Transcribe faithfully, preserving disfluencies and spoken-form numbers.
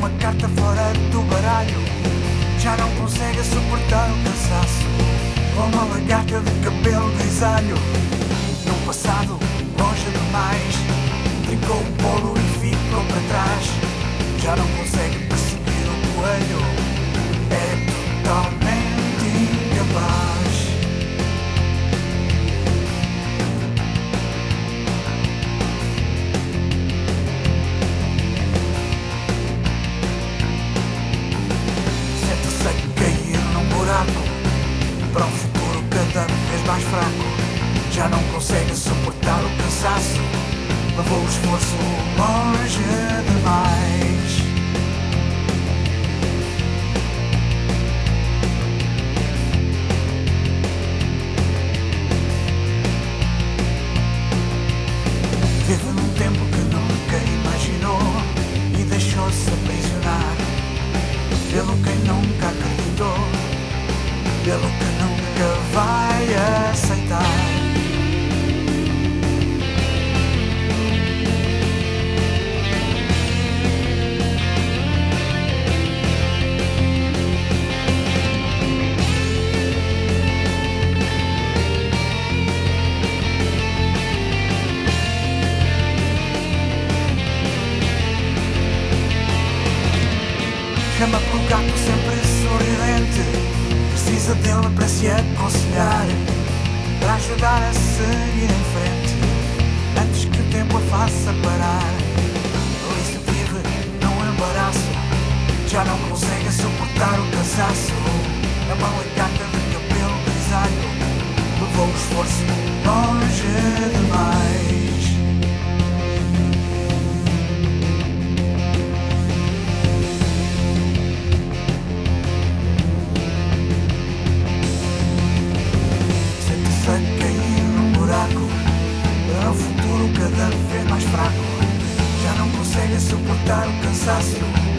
uma carta fora do baralho. Já não consegue suportar o cansaço. Ou uma lagarta de cabelo grisalho. Num passado longe demais, trincou o bolo e ficou para trás. Já não consegue perseguir o coelho. É totalmente incapaz. Sente-se a cair num buraco para um futuro cada vez mais fraco. Já não consegue suportar o cansaço. Levou o esforço longe demais. Vive num tempo que nunca imaginou e deixou-se aprisionar pelo quem nunca acreditou, pelo que nunca vai aceitar. Chama pro gato sempre sorridente. Precisa dele para se aconselhar, para ajudar a seguir em frente, antes que o tempo a faça parar. Por isso vive num embaraço. Já não consegue suportar o cansaço. A mão é gata de cabelo grisalho. Levou o esforço longe demais. A cair num buraco para o futuro cada vez mais fraco. Já não consegue suportar o cansaço.